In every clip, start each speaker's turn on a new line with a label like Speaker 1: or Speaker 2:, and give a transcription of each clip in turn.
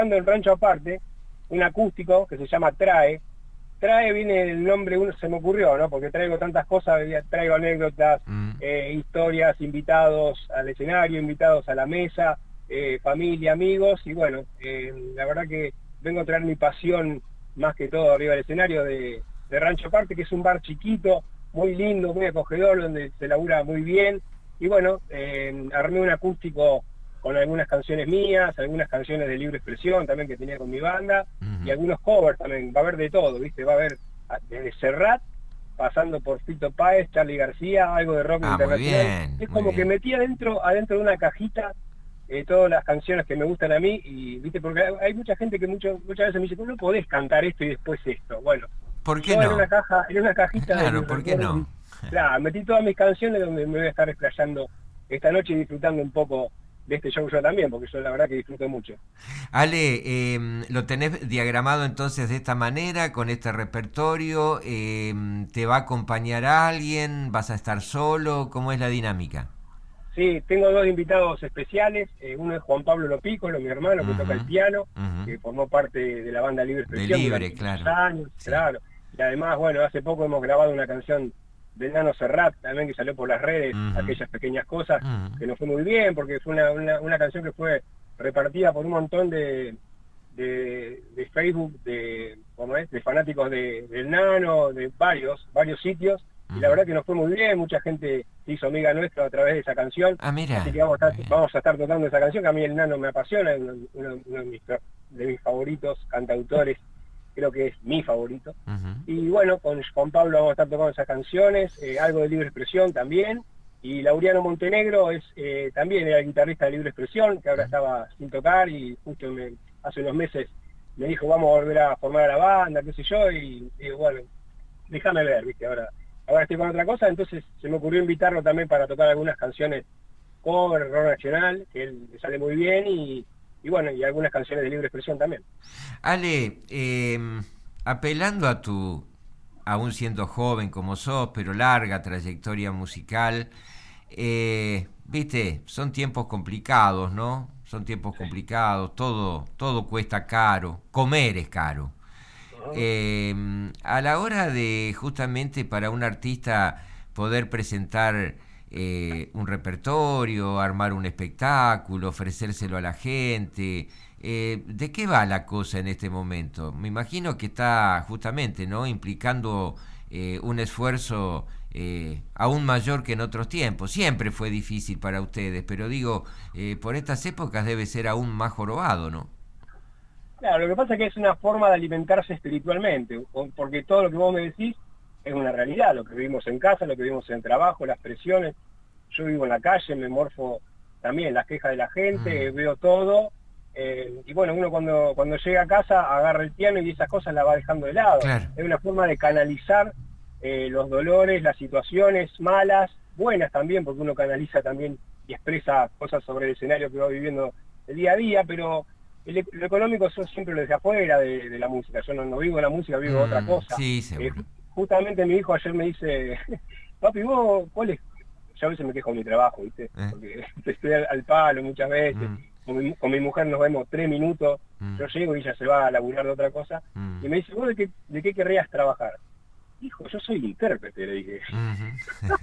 Speaker 1: en Rancho Aparte un acústico que se llama Trae. Trae viene el nombre, uno se me ocurrió, ¿no? Porque traigo tantas cosas, traigo anécdotas, historias, invitados al escenario, invitados a la mesa, familia, amigos, y bueno, la verdad que vengo a traer mi pasión más que todo arriba del escenario de Rancho Aparte, que es un bar chiquito, muy lindo, muy acogedor, donde se labura muy bien, y bueno, armé un acústico con algunas canciones mías, algunas canciones de libre expresión también que tenía con mi banda, y algunos covers también, va a haber de todo, ¿viste? Va a haber desde Serrat, pasando por Fito Páez, Charly García, algo de rock
Speaker 2: Muy
Speaker 1: internacional.
Speaker 2: bien,
Speaker 1: Es
Speaker 2: muy
Speaker 1: como que
Speaker 2: bien.
Speaker 1: metí adentro de una cajita todas las canciones que me gustan a mí, y viste, porque hay mucha gente que muchas veces me dice, ¿cómo no podés cantar esto y después esto? Bueno,
Speaker 2: ¿Por qué
Speaker 1: yo
Speaker 2: no?
Speaker 1: en una cajita de
Speaker 2: Claro,
Speaker 1: mis
Speaker 2: ¿por qué
Speaker 1: recuerdos,
Speaker 2: no?
Speaker 1: claro, metí todas mis canciones donde me voy a estar explayando esta noche y disfrutando un poco de este show yo también, porque yo la verdad que disfruto mucho.
Speaker 2: Ale, lo tenés diagramado entonces de esta manera, con este repertorio. ¿Te va a acompañar alguien? ¿Vas a estar solo? ¿Cómo es la dinámica?
Speaker 1: Sí, tengo dos invitados especiales, uno es Juan Pablo Lopícolo, mi hermano que toca el
Speaker 2: Ujú,
Speaker 1: piano,
Speaker 2: ujú.
Speaker 1: que formó parte de la banda Libre
Speaker 2: De
Speaker 1: Expresión
Speaker 2: libre,
Speaker 1: durante muchos
Speaker 2: claro.
Speaker 1: años,
Speaker 2: Sí.
Speaker 1: claro, y además, bueno, hace poco hemos grabado una canción del Nano Serrat, también que salió por las redes,
Speaker 2: Ujú,
Speaker 1: aquellas pequeñas cosas,
Speaker 2: ujú,
Speaker 1: que nos fue muy bien, porque fue una canción que fue repartida por un montón de Facebook, ¿cómo es? De fanáticos del Nano, de varios sitios, y la
Speaker 2: ujú.
Speaker 1: verdad que nos fue muy bien, mucha gente se hizo amiga nuestra a través de esa canción,
Speaker 2: Ah,
Speaker 1: así
Speaker 2: mira,
Speaker 1: que
Speaker 2: muy bien.
Speaker 1: vamos a estar tocando esa canción, que a mí el Nano me apasiona, es uno de mis favoritos cantautores, creo que es mi favorito.
Speaker 2: Ujú,
Speaker 1: Y bueno, con Pablo vamos a estar tocando esas canciones, algo de libre expresión también, y Laureano Montenegro también era el guitarrista de libre expresión, que ahora
Speaker 2: ujú.
Speaker 1: estaba sin tocar, y justo hace unos meses me dijo, vamos a volver a formar a la banda, qué sé yo, y digo, bueno, déjame ver, viste, ahora estoy con otra cosa, entonces se me ocurrió invitarlo también para tocar algunas canciones cover, rock nacional, que él le sale muy bien, y bueno, y algunas canciones de libre expresión también.
Speaker 2: Ale, apelando a aún siendo joven como sos, pero larga trayectoria musical, viste, son tiempos complicados, ¿no? Son tiempos
Speaker 1: Sí.
Speaker 2: complicados, todo cuesta caro, comer es caro.
Speaker 1: Ujú.
Speaker 2: A la hora de justamente para un artista poder presentar un repertorio, armar un espectáculo, ofrecérselo a la gente, ¿de qué va la cosa en este momento? Me imagino que está justamente, ¿no?, implicando un esfuerzo aún mayor que en otros tiempos. Siempre fue difícil para ustedes, pero digo, por estas épocas debe ser aún más jorobado, ¿no?
Speaker 1: Claro, lo que pasa es que es una forma de alimentarse espiritualmente, porque todo lo que vos me decís es una realidad, lo que vivimos en casa, lo que vivimos en el trabajo, las presiones. Yo vivo en la calle, me morfo también las quejas de la gente,
Speaker 2: Mm,
Speaker 1: veo todo, y bueno, uno cuando llega a casa agarra el piano y esas cosas las va dejando de lado.
Speaker 2: claro.
Speaker 1: Es una forma de canalizar los dolores, las situaciones malas, buenas también, porque uno canaliza también y expresa cosas sobre el escenario que va viviendo el día a día, pero lo económico yo siempre lo dejé afuera de la música. Yo no vivo la música, vivo otra cosa.
Speaker 2: Sí, seguro.
Speaker 1: Justamente mi hijo ayer me dice, papi, vos, ¿cuál es? Yo a veces me quejo de mi trabajo, ¿viste?
Speaker 2: Eh,
Speaker 1: Porque estoy al palo muchas veces.
Speaker 2: mm,
Speaker 1: Con mi mujer nos vemos 3 minutos.
Speaker 2: mm,
Speaker 1: Yo llego y ella se va a laburar de otra cosa.
Speaker 2: mm,
Speaker 1: Y me dice, ¿vos de qué querrías trabajar? Hijo, yo soy intérprete, le dije.
Speaker 2: mhm.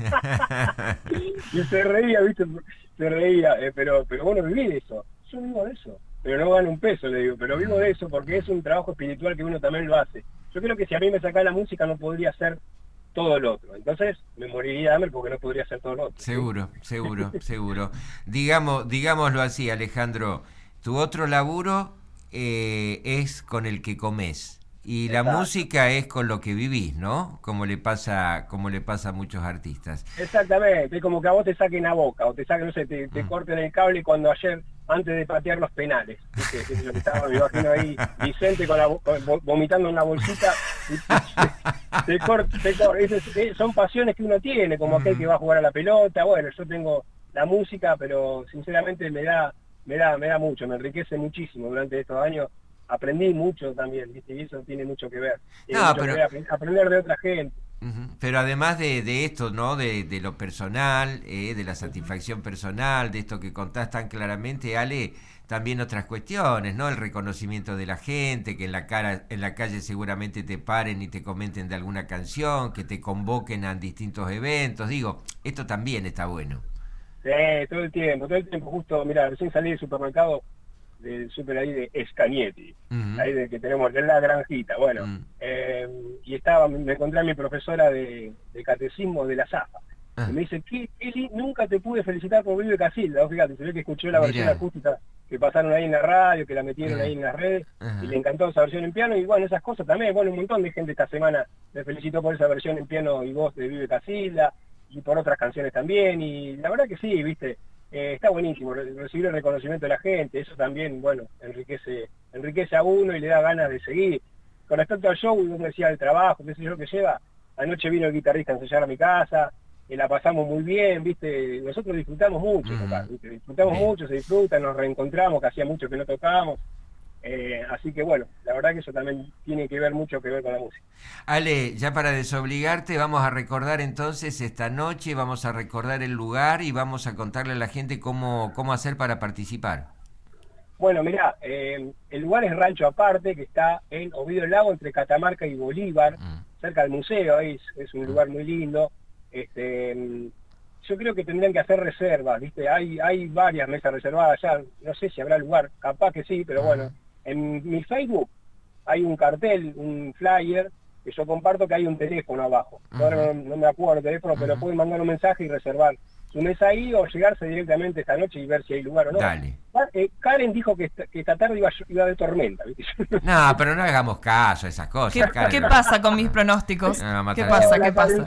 Speaker 1: Y se reía, ¿viste? Se reía, pero bueno, viví de eso. Yo vivo de eso. Pero no gano un peso, le digo, pero vivo de eso porque es un trabajo espiritual que uno también lo hace. Yo creo que si a mí me sacara la música no podría hacer todo lo otro. Entonces me moriría de hambre porque no podría hacer todo lo otro, ¿sí?
Speaker 2: Seguro, seguro, seguro. Digámoslo así, Alejandro, tu otro laburo es con el que comes y la
Speaker 1: Exacto.
Speaker 2: música es con lo que vivís, ¿no? Como le pasa a muchos artistas.
Speaker 1: Exactamente, es como que a vos te saquen la boca, o te saquen, no sé, te
Speaker 2: Mm.
Speaker 1: corten el cable cuando ayer, antes de patear los penales, ¿viste? Qué sé yo, que estaba, me imagino ahí, Vicente vomitando en una bolsita, y son pasiones que uno tiene, como aquel que
Speaker 2: Mm.
Speaker 1: va a jugar a la pelota. Bueno, yo tengo la música, pero sinceramente me da mucho, me enriquece muchísimo durante estos años. Aprendí mucho también, ¿viste? Y eso tiene
Speaker 2: No,
Speaker 1: mucho que
Speaker 2: pero
Speaker 1: ver, aprender de otra gente.
Speaker 2: ujú. Pero además de esto, ¿no? De lo personal, de la satisfacción personal, de esto que contás tan claramente, Ale, también otras cuestiones, ¿no? El reconocimiento de la gente, que en la calle seguramente te paren y te comenten de alguna canción, que te convoquen a distintos eventos. Digo, esto también está bueno.
Speaker 1: Sí, todo el tiempo. Justo, mira, recién salí del supermercado, del super ahí de Escanietti, ahí de que tenemos de la granjita. Bueno, y me encontré a mi profesora de catecismo de la Zapa. Y me dice, Eli, nunca te pude felicitar por Vive Casilda. Fíjate, se ve que escuchó la versión acústica que pasaron ahí en la radio, que la metieron ahí en las redes, y le encantó esa versión en piano. Y bueno, esas cosas también. Bueno, un montón de gente esta semana me felicitó por esa versión en piano y voz de Vive Casilda, y por otras canciones también. Y la verdad que sí, viste, está buenísimo recibir el reconocimiento de la gente. Eso también, bueno, enriquece a uno y le da ganas de seguir. Con respecto al show, yo me decía el trabajo, qué sé yo, que lleva. Anoche vino el guitarrista a ensayar a mi casa, la pasamos muy bien, viste, nosotros disfrutamos mucho, ¿viste? Disfrutamos mucho, se disfruta, nos reencontramos, que hacía mucho que no tocábamos, así que bueno, la verdad que eso también tiene mucho que ver con la música.
Speaker 2: Ale, ya para desobligarte, vamos a recordar entonces esta noche, vamos a recordar el lugar y vamos a contarle a la gente cómo hacer para participar.
Speaker 1: Bueno, mirá, el lugar es Rancho Aparte, que está en Ovidio del Lago, entre Catamarca y Bolívar, cerca del museo, ahí es un lugar muy lindo. Yo creo que tendrían que hacer reservas, ¿viste? Hay varias mesas reservadas ya, no sé si habrá lugar, capaz que sí, pero bueno, en mi Facebook hay un cartel, un flyer, que yo comparto, que hay un teléfono abajo. Ahora no me acuerdo el teléfono, pero pueden mandar un mensaje y reservar su mesa ahí o llegarse directamente esta noche y ver si hay lugar o no.
Speaker 2: Dale.
Speaker 1: Karen dijo que esta tarde iba a haber tormenta, ¿viste?
Speaker 2: No, pero no hagamos caso a esas cosas.
Speaker 3: ¿Qué pasa con mis pronósticos? ¿Qué pasa?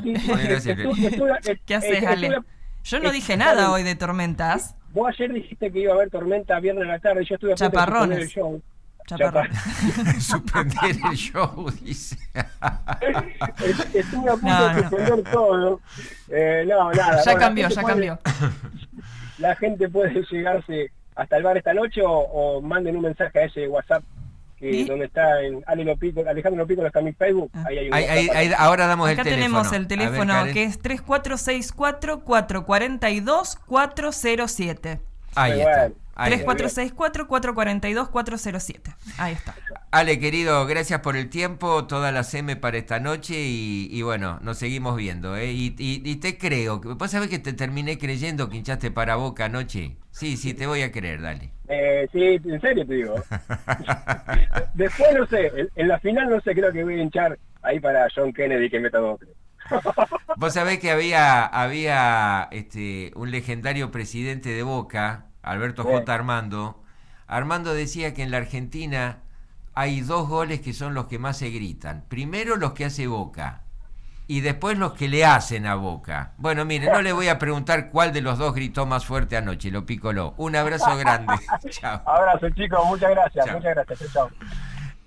Speaker 3: ¿Qué haces, Ale? Yo no dije nada hoy de tormentas.
Speaker 1: Vos ayer dijiste que iba a haber tormenta viernes a la tarde y yo estuve a punto de suspender el show.
Speaker 2: Suspender el show, dice.
Speaker 1: Estuve a punto de suspender todo. Nada.
Speaker 3: Ya cambió.
Speaker 1: La gente puede llegarse hasta el bar esta noche o manden un mensaje a ese WhatsApp donde está en Alejandro Lopico, está en mi Facebook. Ahí hay un
Speaker 2: WhatsApp. Ahora damos
Speaker 3: acá
Speaker 2: el teléfono.
Speaker 3: Acá tenemos el teléfono, que es 3464-442-407.
Speaker 2: Ahí está.
Speaker 3: 3464-442-407. Ahí está.
Speaker 2: Ale, querido, gracias por el tiempo, toda la CM para esta noche y bueno, nos seguimos viendo, ¿eh? Y te creo. ¿Vos sabés que te terminé creyendo que hinchaste para Boca anoche? Sí, te voy a creer, dale.
Speaker 1: Sí, en serio te digo. Después no sé, en la final no sé, creo que voy a hinchar ahí para John Kennedy que meta dos.
Speaker 2: Vos sabés que había un legendario presidente de Boca, Alberto J. Armando. Armando decía que en la Argentina hay dos goles que son los que más se gritan. Primero los que hace Boca y después los que le hacen a Boca. Bueno, mire, no le voy a preguntar cuál de los dos gritó más fuerte anoche, lo picoló. Un abrazo grande. Chao.
Speaker 1: Abrazo, chicos, muchas gracias.
Speaker 2: Chao.
Speaker 1: Muchas gracias. Chao.